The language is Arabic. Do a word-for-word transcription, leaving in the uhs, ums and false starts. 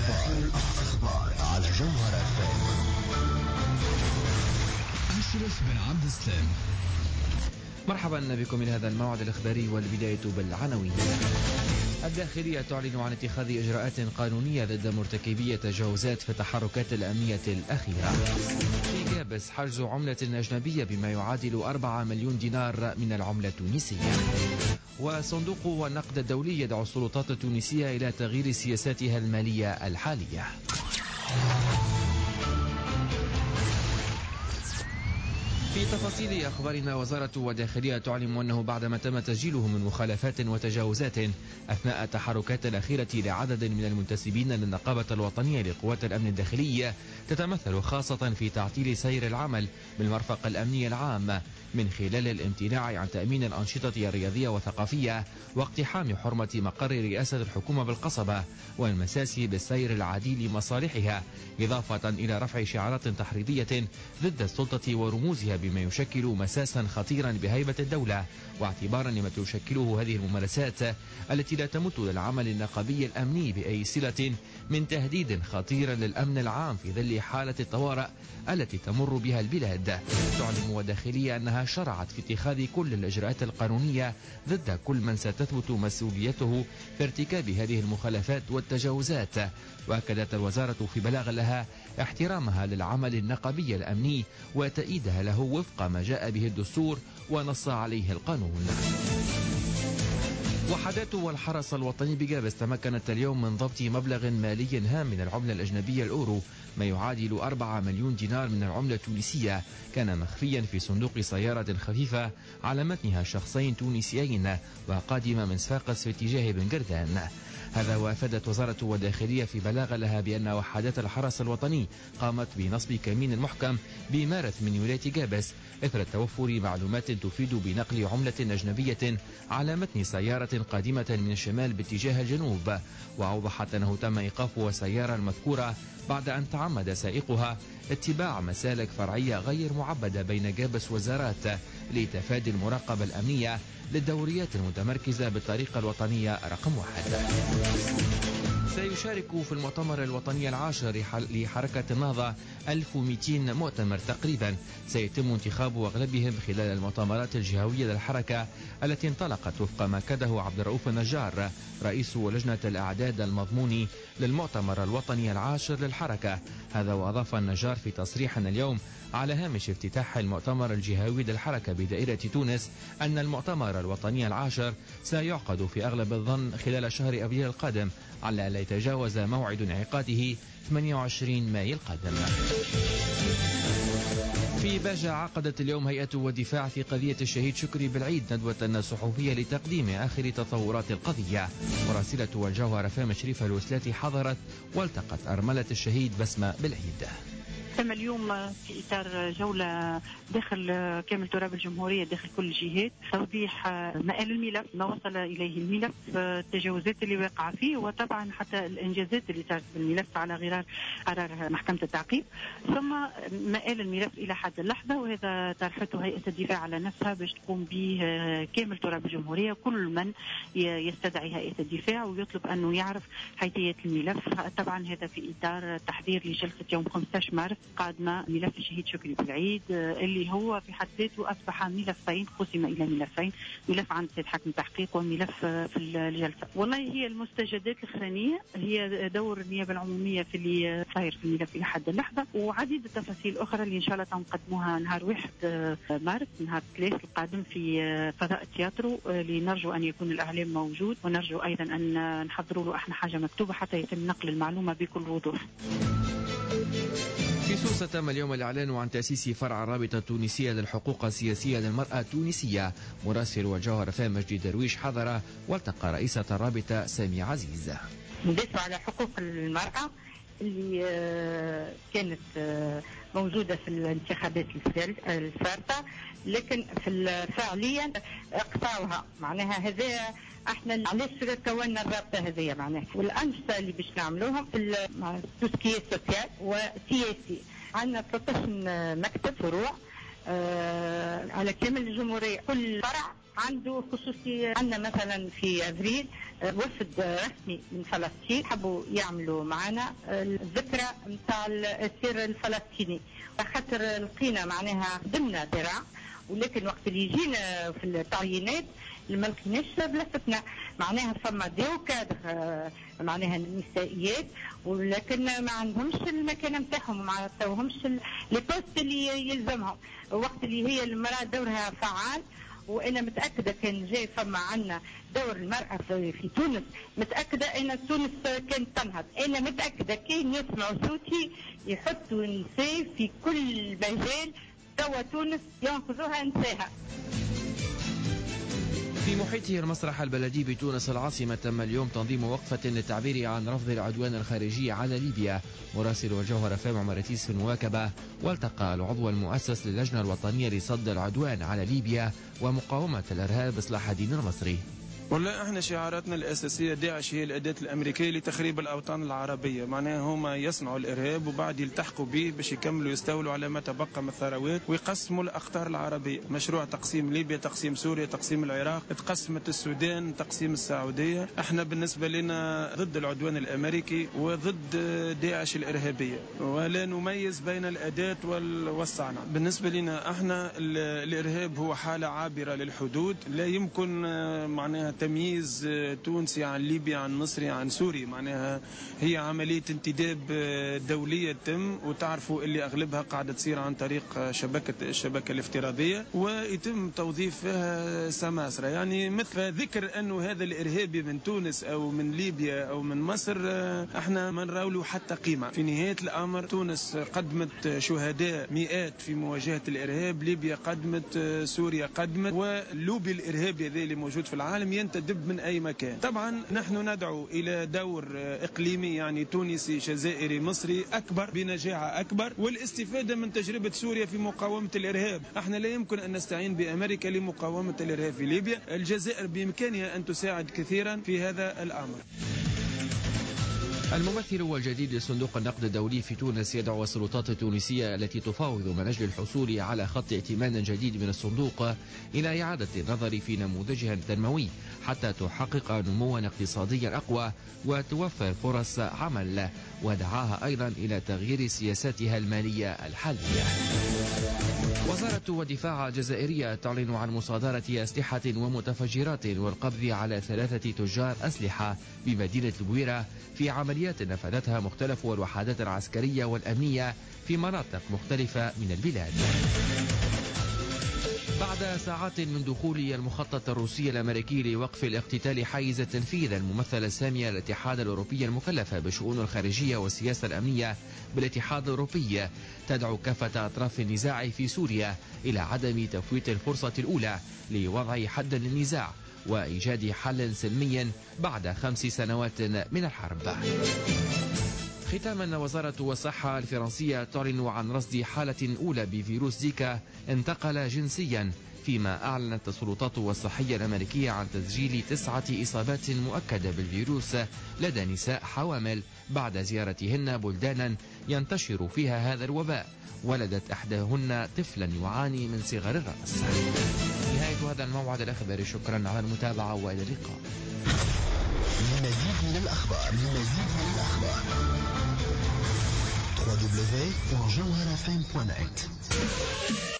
الأخبار على جوهر اف ام. أشرف بن عبد السلام. مرحبا بكم من هذا الموعد الإخباري، والبداية بالعناوين. الداخلية تعلن عن اتخاذ إجراءات قانونية ضد مرتكبي تجاوزات في التحركات الأمنية الأخيرة. في جابس حجز عملة أجنبية بما يعادل أربعة مليون دينار من العملة التونسية. وصندوق النقد الدولي يدعو السلطات التونسية إلى تغيير سياساتها المالية الحالية. في تفاصيل أخبارنا، وزارة الداخلية تعلم أنه بعدما تم تسجيله من مخالفات وتجاوزات أثناء التحركات الأخيرة لعدد من المنتسبين للنقابة الوطنية لقوات الأمن الداخلي، تتمثل خاصة في تعطيل سير العمل بالمرفق الأمني العام من خلال الامتناع عن تأمين الأنشطة الرياضية والثقافية، واقتحام حرمة مقر رئاسة الحكومة بالقصبة، والمساس بالسير العادي لمصالحها، إضافة إلى رفع شعارات تحريضية ضد السلطة ورموزها بما يشكل مساسا خطيرا بهيبة الدولة، واعتبارا لما تشكله هذه الممارسات التي لا تمت للعمل النقابي الأمني بأي صلة من تهديد خطير للأمن العام في ظل حالة الطوارئ التي تمر بها البلاد. تعلم الداخلية أنها شرعت في اتخاذ كل الإجراءات القانونية ضد كل من ستثبت مسؤوليته في ارتكاب هذه المخالفات والتجاوزات. وأكدت الوزارة في بلاغ لها احترامها للعمل النقابي الأمني وتأييدها له وفق ما جاء به الدستور ونص عليه القانون. وحدات والحرس الوطني بجابس تمكنت اليوم من ضبط مبلغ مالي هام من العملة الأجنبية الأورو، ما يعادل أربعة مليون دينار من العملة التونسية، كان مخفيا في صندوق سيارة خفيفة على متنها شخصين تونسيين وقادمة من صفاقس في اتجاه بن قردان. هذا وافدت وزارة الداخلية في بلاغ لها بأن وحدات الحرس الوطني قامت بنصب كمين محكم بمارث من ولاية جابس إثر توفر معلومات تفيد بنقل عملة أجنبية على متن سيارة قادمة من الشمال باتجاه الجنوب. وأوضحت أنه تم إيقاف السيارة المذكورة بعد أن تعمد سائقها اتباع مسالك فرعية غير معبدة بين جابس وزارات لتفادي المراقبة الأمنية للدوريات المتمركزة بالطريقة الوطنية رقم واحد. سيشارك في المؤتمر الوطني العاشر لحركة النهضة ألف ومئتين مؤتمر تقريبا، سيتم انتخاب أغلبهم خلال المؤتمرات الجهوية للحركة التي انطلقت وفق ما كده عبد الرؤوف النجار رئيس لجنة الأعداد المضموني للمؤتمر الوطني العاشر للحركة. هذا وأضاف النجار في تصريح اليوم على هامش افتتاح المؤتمر الجهوي للحركة بدائرة تونس أن المؤتمر الوطني العاشر سيعقد في أغلب الظن خلال شهر أبريل القادم، على لا يتجاوز موعد انعقاده ثمانية وعشرين ماي القادم. في باجة عقدت اليوم هيئة الدفاع في قضية الشهيد شكري بالعيد ندوة صحفية لتقديم آخر تطورات القضية. مراسلة والجوهر فام شريفة الوسلاتي حضرت والتقت أرملة الشهيد بسمة بالعيد. تم اليوم في إطار جولة داخل كامل تراب الجمهورية داخل كل الجهات توضيح مآل الملف، ما وصل إليه الملف، التجاوزات اللي وقع فيه، وطبعا حتى الإنجازات اللي صارت بالملف على غرار قرار محكمة التعقيب، ثم مآل الملف إلى حد اللحظة. وهذا طرحته هيئة الدفاع على نفسها باش تقوم به كامل تراب الجمهورية، كل من يستدعي هيئة الدفاع ويطلب أنه يعرف حيثية الملف. طبعا هذا في إطار تحضير لجلسة يوم خمسة عشر مارس قادمة ملف الشهيد شكري بالعيد، اللي هو في حد ذاته أصبح ملفين، قسم إلى ملفين، ملف عند سيد حكم تحقيق وملف في الجلسة. والله هي المستجدات الأخرانية هي دور النيابة العمومية في اللي صاير في الملف إلى حد اللحظة، وعديد التفاصيل أخرى اللي إن شاء الله تنقدموها نهار واحد مارس، نهار الثلاث القادم في فضاء التياترو، اللي نرجو أن يكون الإعلام موجود، ونرجو أيضا أن نحضروا له احنا حاجة مكتوبة حتى يتم نقل المعلومة بكل وضوح. في سوسة تم اليوم الإعلان عن تأسيس فرع الرابطة التونسية للحقوق السياسية للمرأة التونسية. مراسل وجوهر فام مجدي درويش حضر والتقى رئيسة الرابطة سامي عزيز. ندافع على حقوق المرأة اللي كانت موجودة في الانتخابات الفارطة، لكن في فعليا اقطعوها. معناها هذا احنا علاش كونا الرابطة هذه معناها، والأنشطة اللي باش نعملوهم في التسكية السوسيال وسياسي. عندنا ثلاثة عشر مكتب فروع آه على كامل الجمهورية، كل فرع عنده خصوصي. عندنا مثلا في ابريل وفد رسمي من فلسطين حبوا يعملوا معنا الذكرى نتاع الاسير الفلسطيني، خاطر لقينا معناها خدمنا درع، ولكن وقت اللي يجينا في التعيينات ما لقيناش بلاصتنا. معناها فما ديو كادر معناها النسائيات، ولكن ما عندهمش المكان نتاعهم، ما عطاوهمش لي بوست اللي يلزمهم، وقت اللي هي المراه دورها فعال. وانا متاكده كان جاي فما عنا دور المراه في, في تونس، متاكده ان تونس كانت تنهض. انا متاكده كان يسمعوا صوتي يحطوا النساء في كل مجال، توا تونس ينقذوها نساها. في محيطه المسرح البلدي بتونس العاصمة تم اليوم تنظيم وقفة للتعبير عن رفض العدوان الخارجي على ليبيا. مراسل الجوهرة فام عمرتيس في المواكبة، والتقى العضو المؤسس للجنة الوطنية لصد العدوان على ليبيا ومقاومة الإرهاب إصلاح الدين المصري. والله احنا شعاراتنا الاساسيه داعش هي الاداه الامريكيه لتخريب الاوطان العربيه، معناها هما يصنعوا الارهاب وبعد يلتحقوا به باش يكملوا يستولوا على ما تبقى من الثروات ويقسموا الاقطار العربيه. مشروع تقسيم ليبيا، تقسيم سوريا، تقسيم العراق، تقسمت السودان، تقسيم السعوديه. احنا بالنسبه لنا ضد العدوان الامريكي وضد داعش الارهابيه، ولا نميز بين الاداه والصنع. بالنسبه لنا احنا الارهاب هو حاله عابره للحدود، لا يمكن معناها تمييز تونسي عن ليبي عن مصري عن سوري. معناها هي عملية انتداب دولية تم، وتعرفوا اللي أغلبها قاعدة تصير عن طريق شبكة الشبكة الافتراضية، ويتم توظيفها سماسرة. يعني مثل ذكر أنه هذا الإرهابي من تونس أو من ليبيا أو من مصر، احنا ما نراوله حتى قيمة. في نهاية الأمر تونس قدمت شهداء مئات في مواجهة الإرهاب، ليبيا قدمت، سوريا قدمت، واللوبي الإرهابي هذا اللي موجود في العالم ينتدب من أي مكان. طبعا نحن ندعو إلى دور إقليمي، يعني تونسي جزائري مصري أكبر بنجاعة أكبر، والاستفادة من تجربة سوريا في مقاومة الإرهاب. احنا لا يمكن أن نستعين بأمريكا لمقاومة الإرهاب في ليبيا. الجزائر بإمكانها أن تساعد كثيرا في هذا الأمر. الممثل والجديد لصندوق النقد الدولي في تونس يدعو السلطات التونسية التي تفاوض من أجل الحصول على خط ائتمان جديد من الصندوق إلى إعادة النظر في نموذجها التنموي حتى تحقق نموا اقتصاديا أقوى وتوفر فرص عمل، ودعاها أيضا إلى تغيير سياساتها المالية الحالية. وزارة الدفاع الجزائرية تعلن عن مصادرة أسلحة ومتفجرات والقبض على ثلاثة تجار أسلحة بمدينة البويرة في عمليات نفذتها مختلف الوحدات العسكرية والأمنية في مناطق مختلفة من البلاد. بعد ساعات من دخول المخطط الروسي الأمريكي لوقف الاقتتال حيز التنفيذ، الممثلة السامية للاتحاد الأوروبي المكلفة بالشؤون الخارجية والسياسة الأمنية بالاتحاد الأوروبي تدعو كافة أطراف النزاع في سوريا إلى عدم تفويت الفرصة الأولى لوضع حد للنزاع وإيجاد حل سلمي بعد خمس سنوات من الحرب. ختاما، وزارة الصحة الفرنسية تعلن عن رصد حالة أولى بفيروس زيكا انتقل جنسيا، فيما أعلنت السلطات الصحية الأمريكية عن تسجيل تسعة إصابات مؤكدة بالفيروس لدى نساء حوامل بعد زيارتهن بلدانا ينتشر فيها هذا الوباء. ولدت إحداهن طفلا يعاني من صغر الرأس. نهاية هذا الموعد الأخباري، شكرا على المتابعة وإلى اللقاء. لمزيد من الأخبار لمزيد من الأخبار دبليو دبليو دبليو دوت جوهرة إف إم دوت نت.